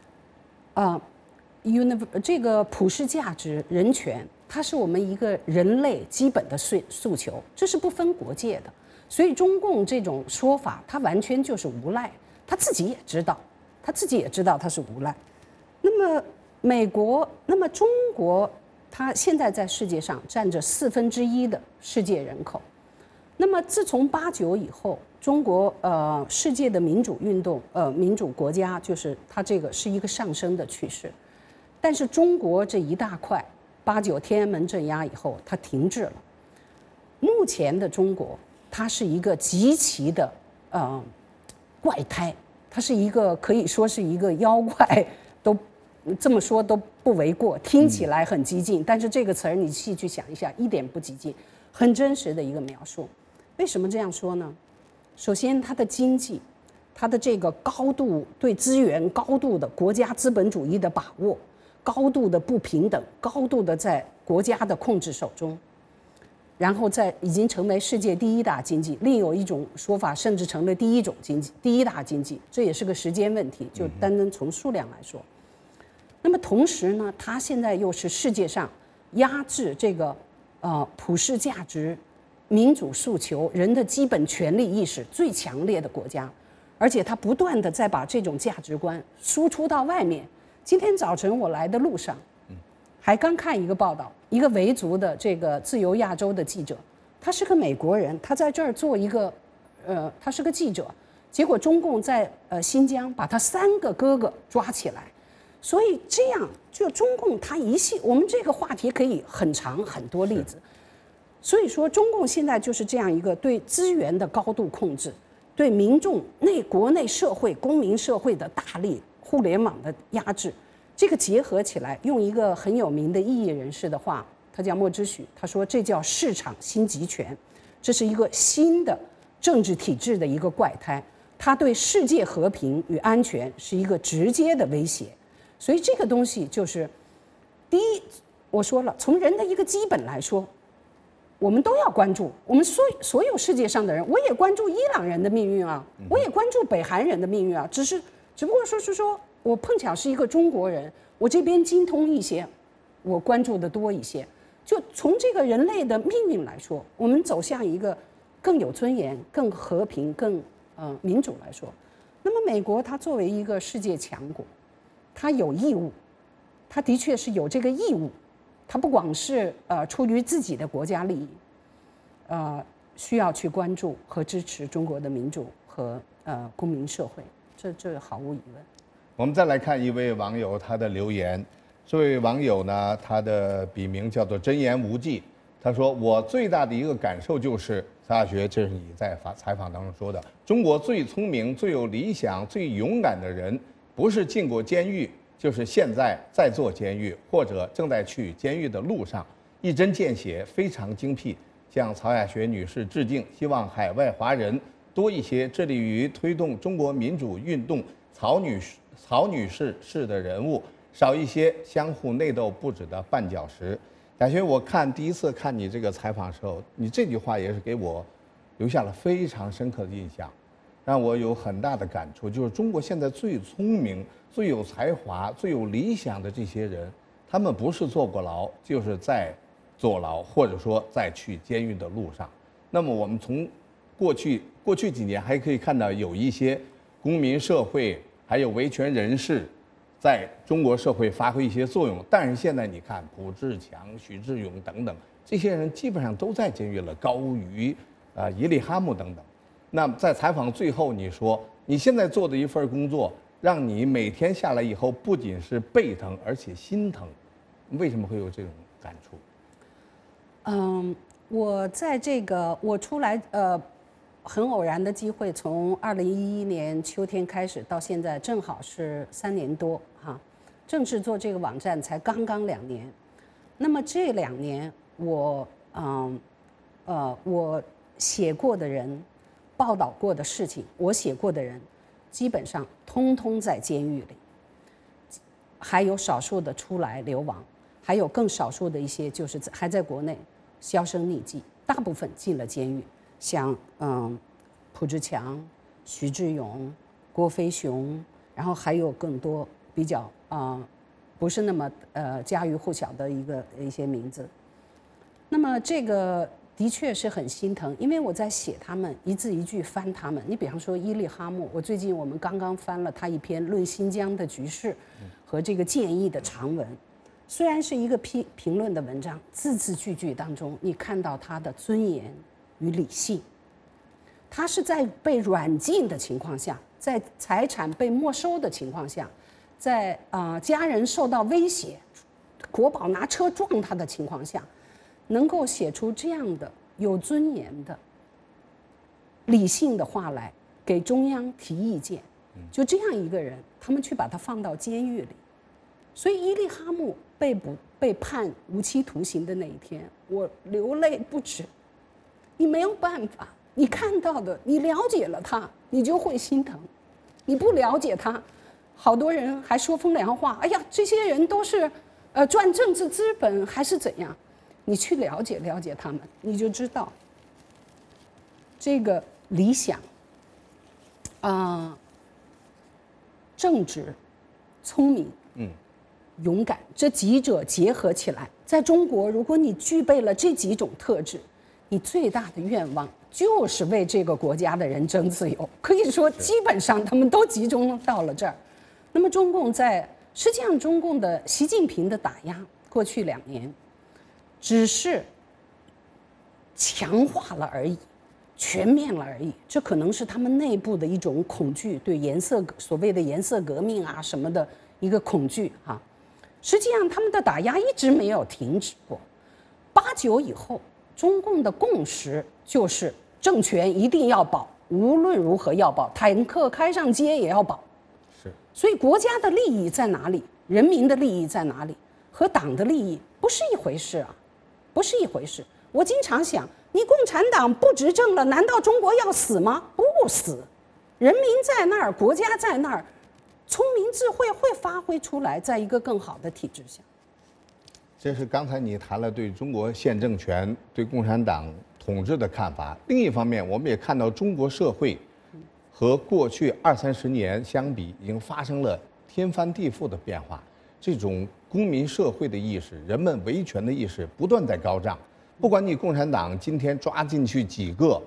这个普世价值、人权，它是我们一个人类基本的诉求，这是不分国界的。所以中共这种说法，它完全就是无赖，他自己也知道他是无赖。那么中国，它现在在世界上占着1/4的世界人口。那么自从89以后，中国世界的民主运动民主国家，就是它这个是一个上升的趋势。但是中国这一大块，89天安门镇压以后，它停滞了。目前的中国，它是一个极其的怪胎，它是一个可以说是一个妖怪，都这么说都不为过。听起来很激进，但是这个词儿你细去想一下，一点不激进，很真实的一个描述。为什么这样说呢？首先，它的经济，它的这个高度对资源高度的国家资本主义的把握，高度的不平等，高度的在国家的控制手中。然后已经成为世界第1大经济，另有一种说法，甚至成了第1大经济，这也是个时间问题，就单单从数量来说。那么同时呢，它现在又是世界上压制这个普世价值、民主诉求、人的基本权利意识最强烈的国家，而且它不断的在把这种价值观输出到外面。今天早晨我来的路上，还刚看一个报道，一个维族的这个自由亚洲的记者，他是个美国人，他在这儿做一个，他是个记者，结果中共在新疆把他3个哥哥抓起来，所以这样就中共他我们这个话题可以很长很多例子，所以说中共现在就是这样一个对资源的高度控制，对民众国内社会公民社会的大力互联网的压制。这个结合起来，用一个很有名的异议人士的话，他叫莫之许，他说这叫市场新集权，这是一个新的政治体制的一个怪胎，它对世界和平与安全是一个直接的威胁。所以这个东西就是第一，我说了，从人的一个基本来说，我们都要关注，我们所有世界上的人，我也关注伊朗人的命运啊，我也关注北韩人的命运啊，只不过说是说我碰巧是一个中国人，我这边精通一些，我关注的多一些。就从这个人类的命运来说，我们走向一个更有尊严、更和平、更民主来说，那么美国它作为一个世界强国，它有义务，它的确是有这个义务，它不光是出于自己的国家利益，需要去关注和支持中国的民主和公民社会，这毫无疑问。 我们再来看一位网友他的留言，这位网友呢，他的笔名叫做真言无忌，他说：“我最大的一个感受就是，曹亚学，这是你在采访当中说的，中国最聪明、最有理想、最勇敢的人，不是进过监狱，就是现在在做监狱，或者正在去监狱的路上，一针见血，非常精辟。向曹亚学女士致敬，希望海外华人多一些致力于推动中国民主运动曹女士式的人物，少一些相互内斗不止的绊脚石。 贾轩，我第一次看你这个采访的时候，你这句话也是给我留下了非常深刻的印象，让我有很大的感触。就是中国现在最聪明、最有才华、最有理想的这些人，他们不是坐过牢，就是在坐牢，或者说在去监狱的路上。那么我们从过去几年还可以看到有一些公民社会还有维权人士在中国社会发挥一些作用，但是现在你看卜志强、许志勇等等这些人基本上都在监狱了，高瑜、伊利哈木等等。那么在采访最后你说，你现在做的一份工作，让你每天下来以后不仅是背疼，而且心疼，为什么会有这种感触？ 我在这个我出来很偶然的机会，从2011年秋天开始到现在，正好是3年多哈。正式做这个网站才刚刚2年。那么这2年，我写过的人，报道过的事情，我写过的人，基本上通通在监狱里，还有少数的出来流亡，还有更少数的一些就是还在国内销声匿迹，大部分进了监狱。像蒲志强、徐志勇、郭飞雄，然后还有更多比较不是那么家喻户晓的一些名字。那么这个的确是很心疼，因为我在写他们，一字一句翻他们。你比方说伊利哈木，我们刚刚翻了他一篇论新疆的局势和这个建议的长文，虽然是一个评论的文章，字字句句当中你看到他的尊严与理性。他是在被软禁的情况下，在财产被没收的情况下，在家人受到威胁，国保拿车撞他的情况下，能够写出这样的有尊严的理性的话来给中央提意见，就这样一个人，他们去把他放到监狱里。所以伊利哈木被判无期徒刑的那一天，我流泪不止。你没有办法，你看到的，你了解了他，你就会心疼；你不了解他，好多人还说风凉话，哎呀，这些人都是赚政治资本还是怎样？你去了解他们，你就知道这个理想正直、聪明、勇敢这几者结合起来，在中国，如果你具备了这几种特质，你最大的愿望就是为这个国家的人争自由。可以说，基本上他们都集中到了这儿。那么，实际上，中共的习近平的打压，过去2年，只是强化了而已，全面了而已。这可能是他们内部的一种恐惧，对所谓的颜色革命啊什么的一个恐惧啊。实际上，他们的打压一直没有停止过。89以后，中共的共识就是政权一定要保，无论如何要保，坦克开上街也要保。 是。 所以国家的利益在哪里？人民的利益在哪里？和党的利益不是一回事啊，不是一回事。我经常想，你共产党不执政了，难道中国要死吗？不死，人民在那儿，国家在那儿，聪明智慧会发挥出来，在一个更好的体制下。 这是刚才你谈了对中国现政权、对共产党统治的看法。另一方面，我们也看到中国社会和过去20-30年相比，已经发生了天翻地覆的变化。这种公民社会的意识、人们维权的意识不断在高涨。不管你共产党今天抓进去几个，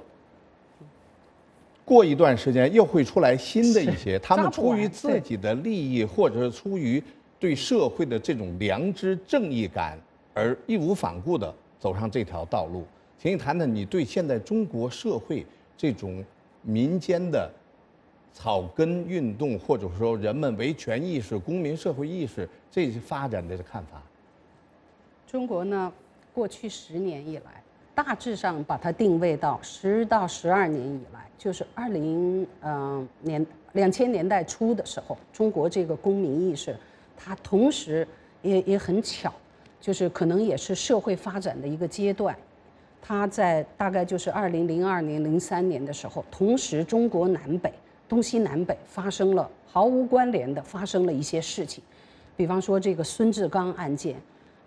过一段时间又会出来新的一些，他们出于自己的利益，或者是出于对社会的这种良知正义感而义无反顾地走上这条道路。请你谈谈你对现在中国社会这种民间的草根运动，或者说人们维权意识、公民社会意识这些发展的看法。 中国呢，过去10年以来，大致上把它定位到10到12年以来，就是2000年代初的时候，中国这个公民意识，它同时也很巧，就是可能也是社会发展的一个阶段。它在大概就是2002年、03年的时候，同时中国东西南北发生了毫无关联的发生了一些事情，比方说这个孙志刚案件，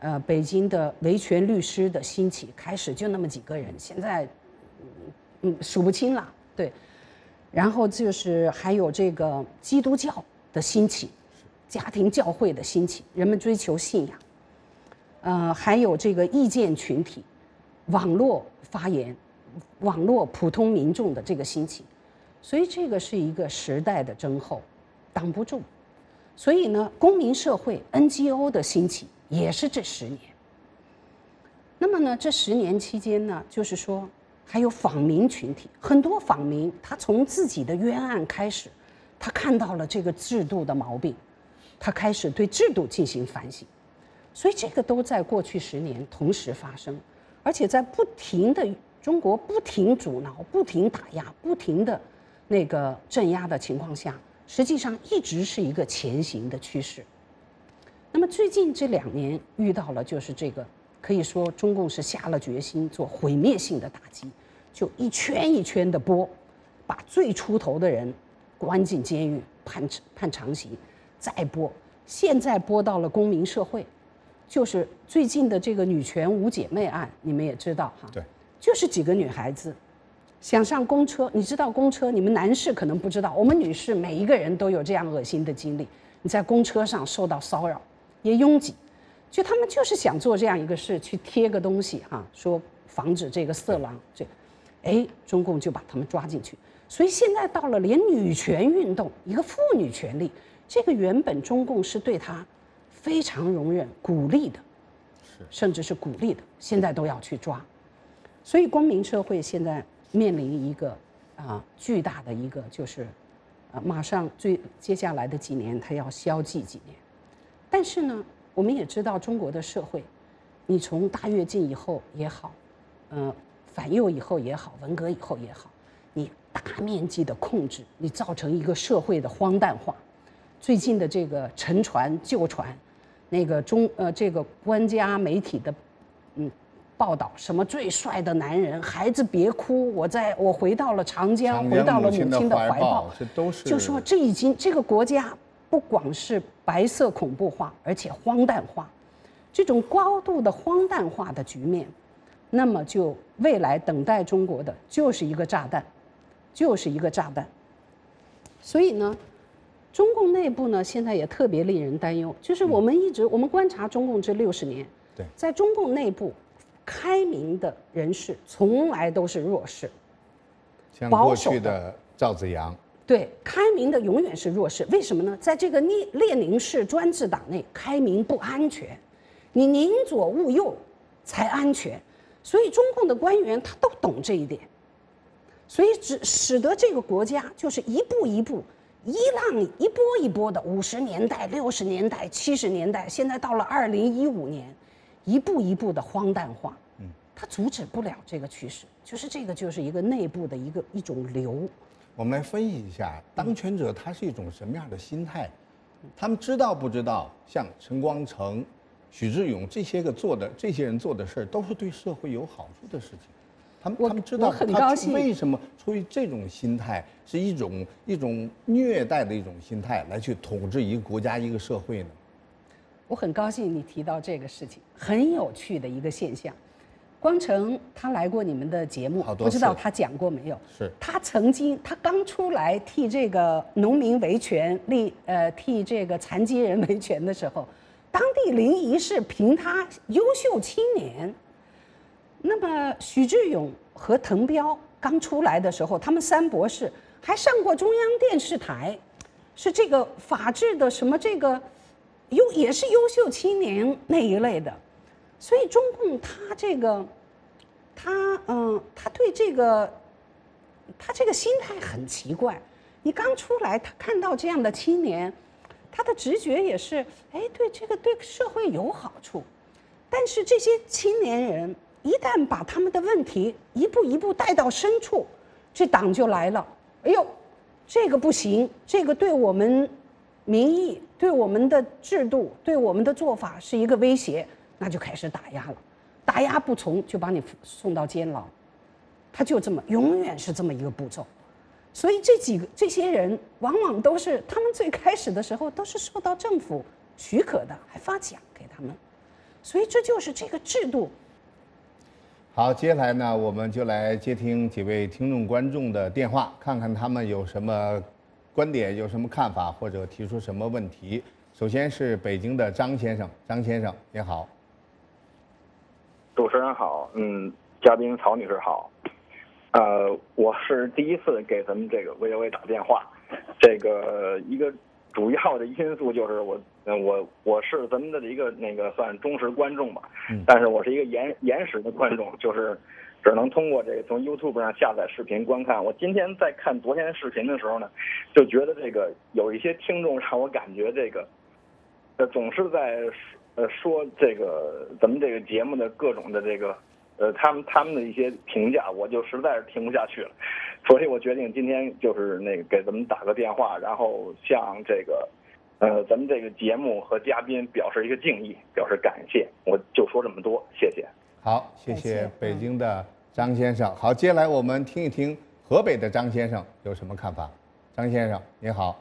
北京的维权律师的兴起，开始就那么几个人，现在数不清了。对，然后就是还有这个基督教的兴起，家庭教会的兴起，人们追求信仰。还有这个意见群体、网络发言、网络普通民众的这个兴起，所以这个是一个时代的征候，挡不住。所以呢，公民社会 NGO 的兴起也是这10年。那么呢，这10年期间呢，就是说还有访民群体，很多访民他从自己的冤案开始，他看到了这个制度的毛病，他开始对制度进行反省。所以这个都在过去10年同时发生，而且在不停的中国不停阻挠、不停打压、不停的那个镇压的情况下，实际上一直是一个前行的趋势。那么最近这2年遇到了就是这个，可以说中共是下了决心做毁灭性的打击，就一圈一圈的拨，把最出头的人关进监狱判长刑，再拨，现在拨到了公民社会。就是最近的这个女权5姐妹案，你们也知道哈， 对， 就是几个女孩子想上公车，你知道公车，你们男士可能不知道，我们女士每一个人都有这样恶心的经历，你在公车上受到骚扰，也拥挤，就他们就是想做这样一个事，去贴个东西哈，说防止这个色狼，中共就把他们抓进去。所以现在到了连女权运动，一个妇女权利，这个原本中共是对他非常容忍、鼓励的，甚至是鼓励的，现在都要去抓。所以公民社会现在面临一个巨大的一个就是马上接下来的几年它要消寂几年。但是呢，我们也知道中国的社会，你从大跃进以后也好，反右以后也好，文革以后也好，你大面积的控制，你造成一个社会的荒诞化。最近的这个沉船旧船，那个这个官家媒体的报道，什么最帅的男人，孩子别哭，我回到了长江，回到了母亲的怀抱， 这都是就说这个国家不光是白色恐怖化，而且荒诞化，这种高度的荒诞化的局面，那么就未来等待中国的就是一个炸弹，就是一个炸弹。所以呢，中共内部呢现在也特别令人担忧，就是我们观察中共这60年， 对， 在中共内部，开明的人士从来都是弱势， 像过去的赵紫阳， 对，开明的永远是弱势。为什么呢？在这个列宁式专制党内，开明不安全，你宁左勿右才安全。所以中共的官员他都懂这一点，所以使得这个国家就是一步一步、一浪一波一波的50年代、60年代、70年代，现在到了2015年，一步一步的荒诞化。它阻止不了这个趋势，就是这个就是一个内部的一种流。 我们来分析一下，当权者他是一种什么样的心态？他们知道不知道？像陈光诚、许志永这些人做的事儿，都是对社会有好处的事情。他们知道， 我很高兴。 为什么出于这种心态，是一种虐待的一种心态，来去统治一个国家、一个社会呢？ 我很高兴你提到这个事情，很有趣的一个现象。光诚他来过你们的节目，不知道他讲过没有？ 是。 他刚出来替这个农民维权替这个残疾人维权的时候，当地临沂市评他优秀青年。那么许志永和滕彪刚出来的时候，他们3博士还上过中央电视台，是这个法治的什么这个也是优秀青年那一类的。所以中共他对他这个心态很奇怪。你刚出来，他看到这样的青年，他的直觉也是，对这个对社会有好处。但是这些青年人一旦把他们的问题一步一步带到深处，这党就来了。这个不行，这个对我们民意、对我们的制度、对我们的做法是一个威胁。那就开始打压了，打压不从就把你送到监牢，他就这么永远是这么一个步骤。所以这些人往往都是他们最开始的时候都是受到政府许可的，还发奖给他们。 所以这就是这个制度。 好，接下来呢，我们就来接听几位听众观众的电话，看看他们有什么观点，有什么看法，或者提出什么问题。首先是北京的张先生，张先生你好。 主持人好，嘉宾曹女士好。我是第一次给咱们这个 VOA 打电话，这个一个主要的因素就是我是咱们的一个算忠实观众吧，但是我是一个延时的观众，就是只能通过这个从 YouTube 上下载视频观看。我今天在看昨天的视频的时候呢，就觉得这个有一些听众让我感觉这个总是在说这个咱们这个节目的各种的这个他们的一些评价，我就实在是听不下去了，所以我决定今天就是给咱们打个电话，然后向这个咱们这个节目和嘉宾表示一个敬意，表示感谢。我就说这么多，谢谢。 好，谢谢北京的张先生。好，接下来我们听一听河北的张先生有什么看法。张先生你好。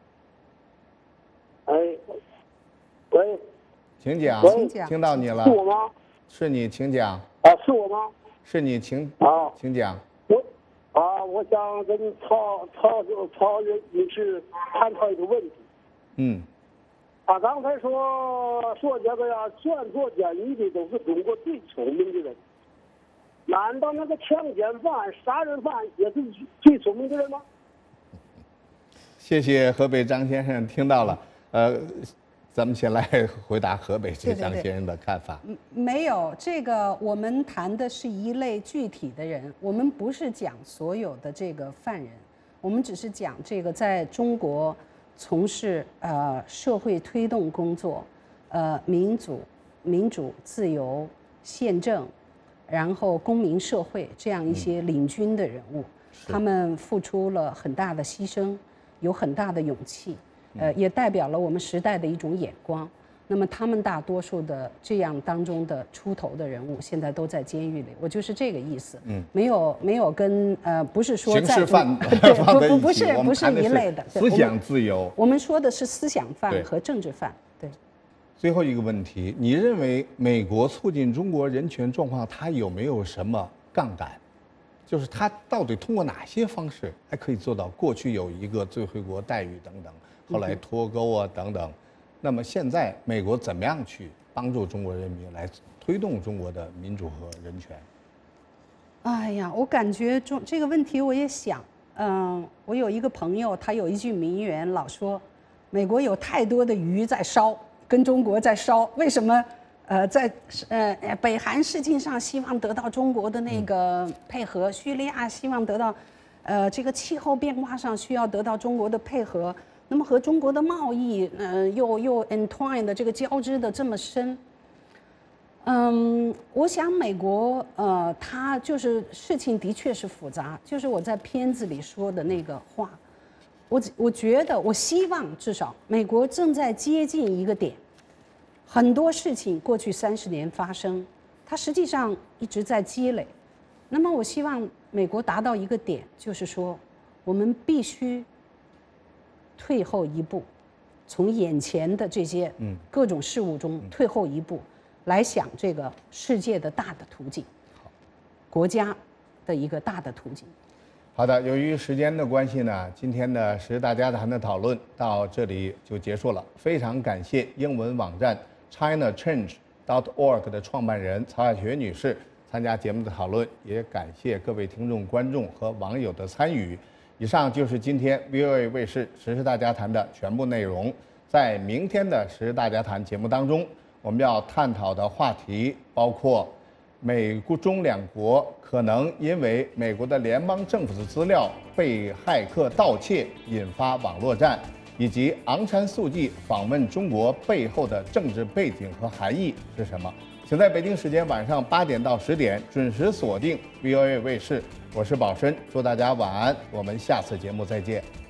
喂， 请讲。听到你了。 是我吗？ 是你，请讲。 是我吗？ 是你，请讲。 我想跟曹女士探讨一个问题。刚才说这个呀，全国监狱的都是中国最聪明的人，难道那个强奸犯、杀人犯也是最聪明的人吗？ 谢谢河北张先生，听到了。咱们先来回答河北这张先生的看法。 没有，这个我们谈的是一类具体的人，我们不是讲所有的这个犯人，我们只是讲这个在中国从事社会推动工作，民主、自由、宪政，然后公民社会这样一些领军的人物，他们付出了很大的牺牲，有很大的勇气。也代表了我们时代的一种眼光。那么他们大多数的这样当中的出头的人物，现在都在监狱里。我就是这个意思。没有跟不是说刑事犯对，不是一类的。 思想自由。 我们说的是思想犯和政治犯。对。 最后一个问题，你认为美国促进中国人权状况，它有没有什么杠杆？就是它到底通过哪些方式还可以做到？过去有一个最惠国待遇等等。后来脱钩啊等等，那么现在美国怎么样去帮助中国人民来推动中国的民主和人权？ 哎呀，我感觉这个问题我也想，我有一个朋友，他有一句名言，老说美国有太多的鱼在烧，跟中国在烧，为什么在北韩事情上希望得到中国的那个配合，叙利亚希望得到这个气候变化上需要得到中国的配合。那么和中国的贸易，又 entwined 的这个交织的这么深，我想美国，它就是事情的确是复杂，就是我在片子里说的那个话，我觉得，我希望至少美国正在接近一个点，很多事情过去30年发生，它实际上一直在积累，那么我希望美国达到一个点，就是说，我们必须退后一步，从眼前的这些各种事物中退后一步，来想这个世界的大的途径，国家的一个大的途径。 好的，由于时间的关系呢，今天的时事大家谈的讨论到这里就结束了。非常感谢英文网站 ChinaChange.org 的创办人曹亚学女士参加节目的讨论，也感谢各位听众、观众和网友的参与。以上就是今天 VOA 卫视时事大家谈的全部内容。在明天的时事大家谈节目当中，我们要探讨的话题包括美中两国可能因为美国的联邦政府的资料被骇客盗窃引发网络战，以及昂山素季访问中国背后的政治背景和含义是什么。请在北京时间晚上8点到10点准时锁定 VOA 卫视，我是宝申，祝大家晚安，我们下次节目再见。